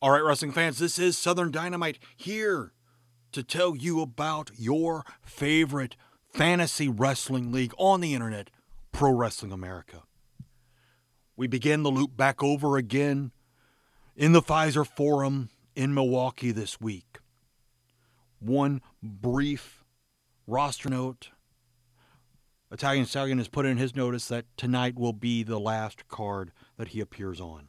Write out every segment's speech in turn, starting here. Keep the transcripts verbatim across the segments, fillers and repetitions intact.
All right, wrestling fans, this is Southern Dynamite here to tell you about your favorite fantasy wrestling league on the internet, Pro Wrestling America. We begin the loop back over again in the Pfizer Forum in Milwaukee this week. One brief roster note. Italian Stallion has put in his notice that tonight will be the last card that he appears on.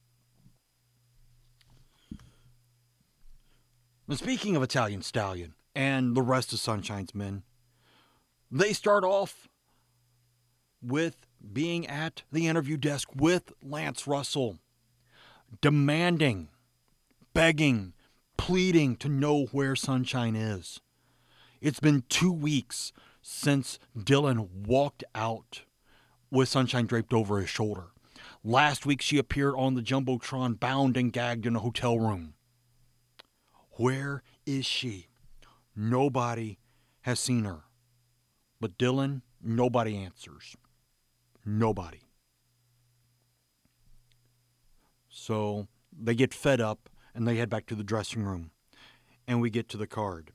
And speaking of Italian Stallion and the rest of Sunshine's men, they start off with being at the interview desk with Lance Russell, demanding, begging, pleading to know where Sunshine is. It's been two weeks since Dylan walked out with Sunshine draped over his shoulder. Last week she appeared on the Jumbotron bound and gagged in a hotel room. Where is she? Nobody has seen her. But Dylan, nobody answers. Nobody. So they get fed up and they head back to the dressing room. And we get to the card.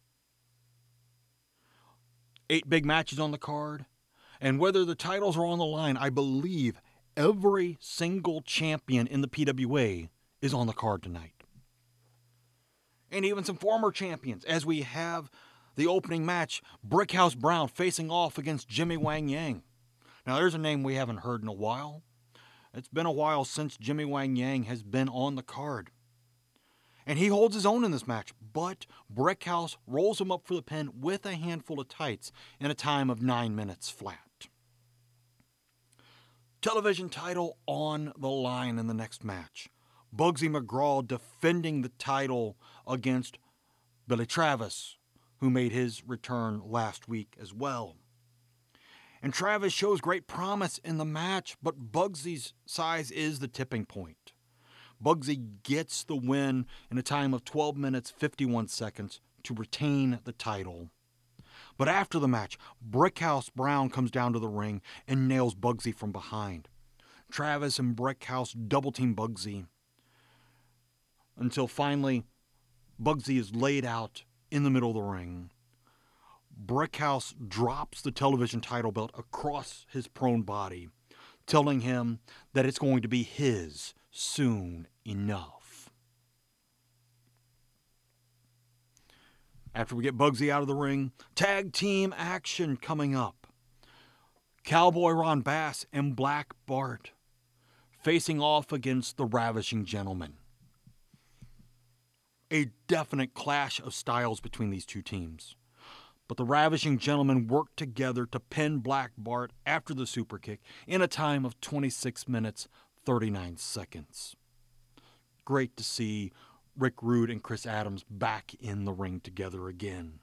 Eight big matches on the card. And whether the titles are on the line, I believe every single champion in the P W A is on the card tonight. And even some former champions, as we have the opening match, Brickhouse Brown facing off against Jimmy Wang Yang. Now, there's a name we haven't heard in a while. It's been a while since Jimmy Wang Yang has been on the card. And he holds his own in this match, but Brickhouse rolls him up for the pin with a handful of tights in a time of nine minutes flat. Television title on the line in the next match. Bugsy McGraw defending the title against Billy Travis, who made his return last week as well. And Travis shows great promise in the match, but Bugsy's size is the tipping point. Bugsy gets the win in a time of twelve minutes, fifty-one seconds to retain the title. But after the match, Brickhouse Brown comes down to the ring and nails Bugsy from behind. Travis and Brickhouse double-team Bugsy until finally Bugsy is laid out in the middle of the ring. Brickhouse drops the television title belt across his prone body, telling him that it's going to be his soon enough. After we get Bugsy out of the ring, tag team action coming up. Cowboy Ron Bass and Black Bart facing off against the Ravishing Gentlemen. A definite clash of styles between these two teams. But the Ravishing Gentlemen work together to pin Black Bart after the super kick in a time of twenty-six minutes, thirty-nine seconds. Great to see Rick Rude and Chris Adams back in the ring together again.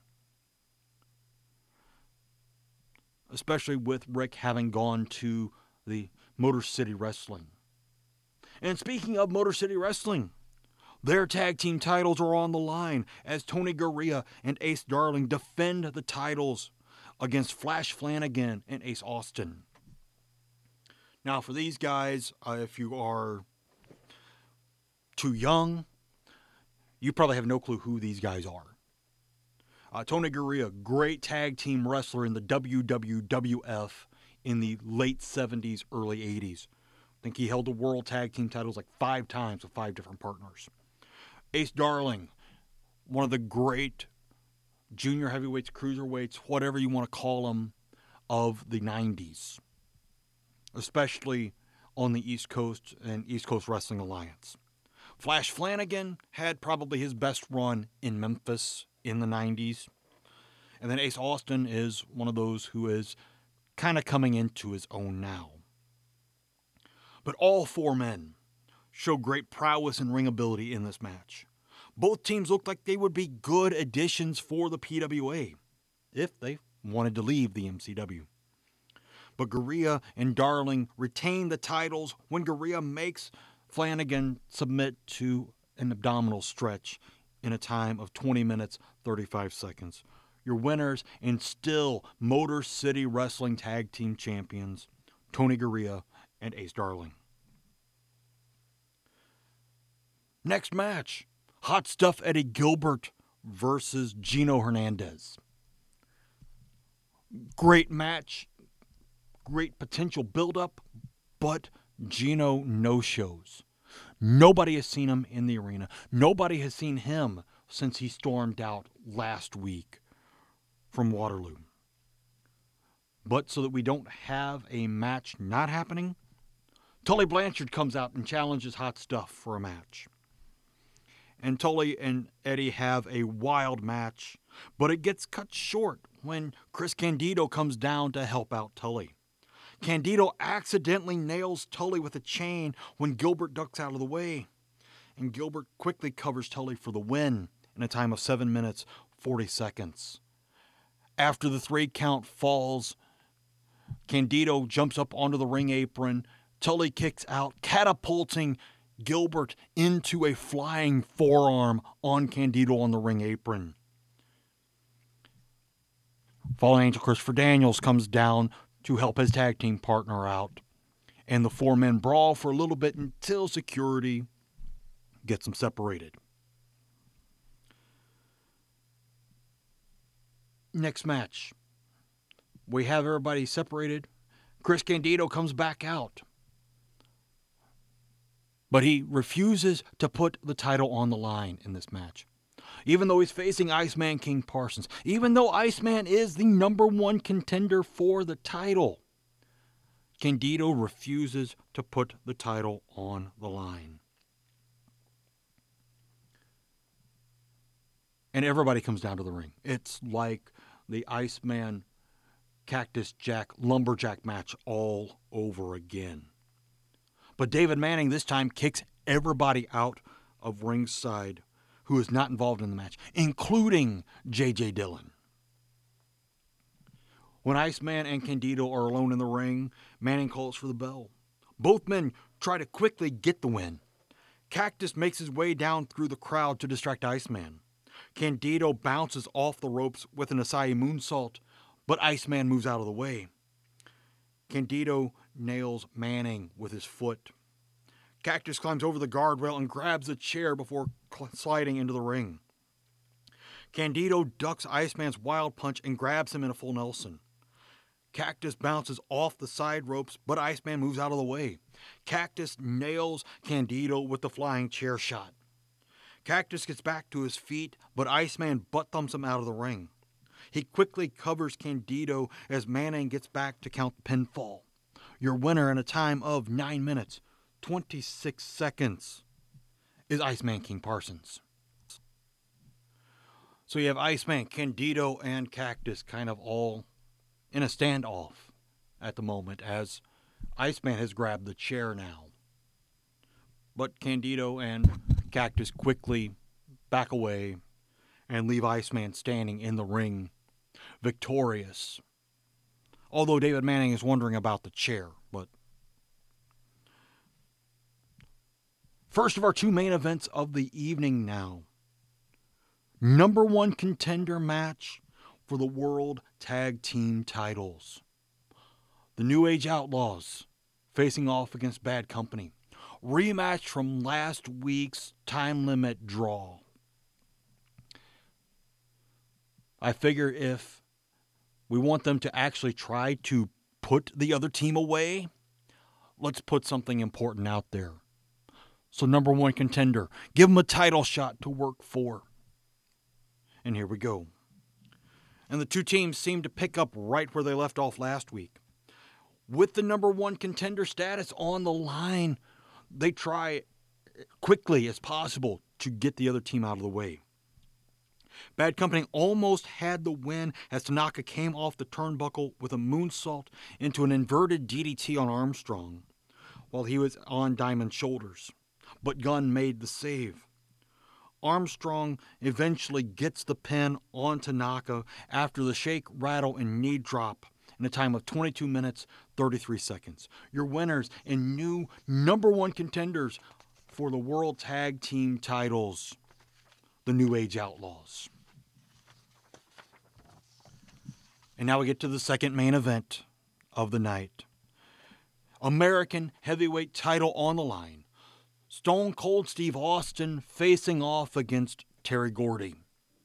Especially with Rick having gone to the Motor City Wrestling. And speaking of Motor City Wrestling, their tag team titles are on the line as Tony Garea and Ace Darling defend the titles against Flash Flanagan and Ace Austin. Now, for these guys, uh, if you are too young, you probably have no clue who these guys are. Uh, Tony Garea, great tag team wrestler in the W W F in the late seventies, early eighties. I think he held the world tag team titles like five times with five different partners. Ace Darling, one of the great junior heavyweights, cruiserweights, whatever you want to call them, of the nineties. Especially on the East Coast and East Coast Wrestling Alliance. Flash Flanagan had probably his best run in Memphis in the nineties. And then Ace Austin is one of those who is kind of coming into his own now. But all four men show great prowess and ring ability in this match. Both teams looked like they would be good additions for the P W A if they wanted to leave the M C W. But Garea and Darling retain the titles when Garea makes Flanagan submit to an abdominal stretch in a time of twenty minutes, thirty-five seconds. Your winners and still Motor City Wrestling Tag Team Champions, Tony Garea and Ace Darling. Next match, Hot Stuff Eddie Gilbert versus Gino Hernandez. Great match, great potential buildup, but Gino no-shows. Nobody has seen him in the arena. Nobody has seen him since he stormed out last week from Waterloo. But so that we don't have a match not happening, Tully Blanchard comes out and challenges Hot Stuff for a match. And Tully and Eddie have a wild match, but it gets cut short when Chris Candido comes down to help out Tully. Candido accidentally nails Tully with a chain when Gilbert ducks out of the way, and Gilbert quickly covers Tully for the win in a time of seven minutes, forty seconds. After the three count falls, Candido jumps up onto the ring apron. Tully kicks out, catapulting Gilbert into a flying forearm on Candido on the ring apron. Fallen Angel Christopher Daniels comes down to help his tag team partner out. And the four men brawl for a little bit until security gets them separated. Next match, we have everybody separated. Chris Candido comes back out, but he refuses to put the title on the line in this match. Even though he's facing Iceman King Parsons, even though Iceman is the number one contender for the title, Candido refuses to put the title on the line. And everybody comes down to the ring. It's like the Iceman Cactus Jack Lumberjack match all over again. But David Manning this time kicks everybody out of ringside who is not involved in the match, including J J Dillon. When Iceman and Candido are alone in the ring, Manning calls for the bell. Both men try to quickly get the win. Cactus makes his way down through the crowd to distract Iceman. Candido bounces off the ropes with an Asai moonsault, but Iceman moves out of the way. Candido nails Manning with his foot. Cactus climbs over the guardrail and grabs a chair before sliding into the ring. Candido ducks Iceman's wild punch and grabs him in a full Nelson. Cactus bounces off the side ropes, but Iceman moves out of the way. Cactus nails Candido with the flying chair shot. Cactus gets back to his feet, but Iceman butt thumps him out of the ring. He quickly covers Candido as Manning gets back to count the pinfall. Your winner in a time of nine minutes, twenty-six seconds is Iceman King Parsons. So you have Iceman, Candido, and Cactus kind of all in a standoff at the moment as Iceman has grabbed the chair now. But Candido and Cactus quickly back away and leave Iceman standing in the ring, victorious. Although David Manning is wondering about the chair, but first of our two main events of the evening now. Number one contender match for the World Tag Team titles. The New Age Outlaws facing off against Bad Company. Rematch from last week's time limit draw. I figure if we want them to actually try to put the other team away, let's put something important out there. So number one contender, give them a title shot to work for. And here we go. And the two teams seem to pick up right where they left off last week. With the number one contender status on the line, they try quickly as possible to get the other team out of the way. Bad Company almost had the win as Tanaka came off the turnbuckle with a moonsault into an inverted D D T on Armstrong while he was on Diamond's shoulders. But Gunn made the save. Armstrong eventually gets the pin on Tanaka after the shake, rattle, and knee drop in a time of twenty-two minutes, thirty-three seconds. Your winners and new number one contenders for the World Tag Team titles, the New Age Outlaws. And now we get to the second main event of the night. American heavyweight title on the line. Stone Cold Steve Austin facing off against Terry Gordy.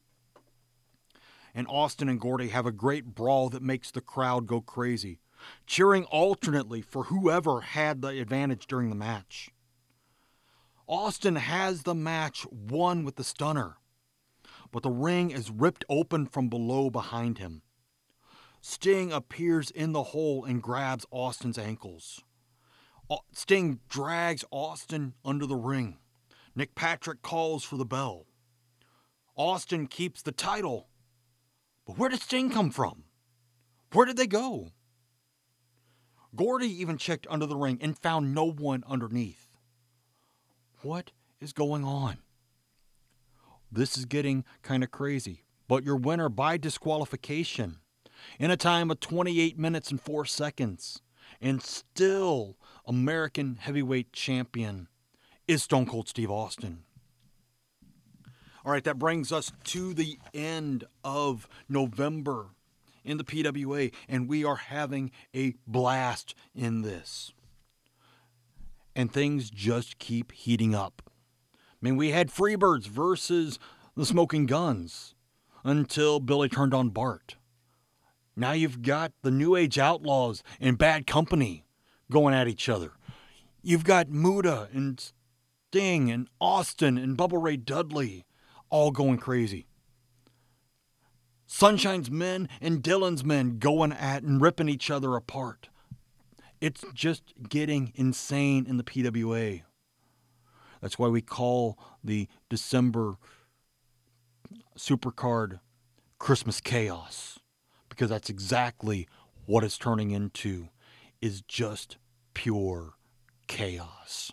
And Austin and Gordy have a great brawl that makes the crowd go crazy, cheering alternately for whoever had the advantage during the match. Austin has the match won with the stunner, but the ring is ripped open from below behind him. Sting appears in the hole and grabs Austin's ankles. Sting drags Austin under the ring. Nick Patrick calls for the bell. Austin keeps the title. But where did Sting come from? Where did they go? Gordy even checked under the ring and found no one underneath. What is going on? This is getting kind of crazy. But your winner by disqualification in a time of twenty-eight minutes and four seconds and still American heavyweight champion is Stone Cold Steve Austin. All right, that brings us to the end of November in the P W A, and we are having a blast in this. And things just keep heating up. I mean, we had Freebirds versus the Smoking Guns until Billy turned on Bart. Now you've got the New Age Outlaws and Bad Company going at each other. You've got Muta and Sting and Austin and Bubba Ray Dudley all going crazy. Sunshine's men and Dylan's men going at and ripping each other apart. It's just getting insane in the P W A. That's why we call the December Supercard Christmas Chaos. Because that's exactly what it's turning into, is just pure chaos.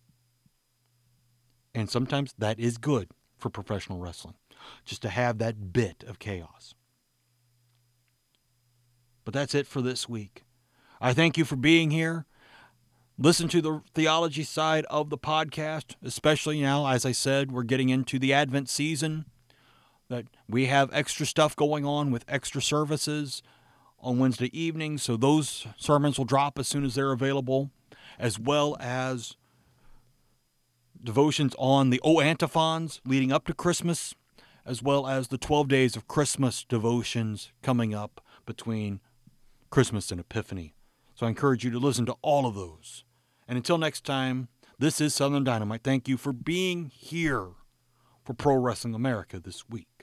And sometimes that is good for professional wrestling, just to have that bit of chaos. But that's it for this week. I thank you for being here. Listen to the theology side of the podcast, especially now, as I said, we're getting into the Advent season, that we have extra stuff going on with extra services on Wednesday evenings, so those sermons will drop as soon as they're available, as well as devotions on the O Antiphons leading up to Christmas, as well as the twelve days of Christmas devotions coming up between Christmas and Epiphany. So I encourage you to listen to all of those. And until next time, this is Southern Dynamite. Thank you for being here for Pro Wrestling America this week.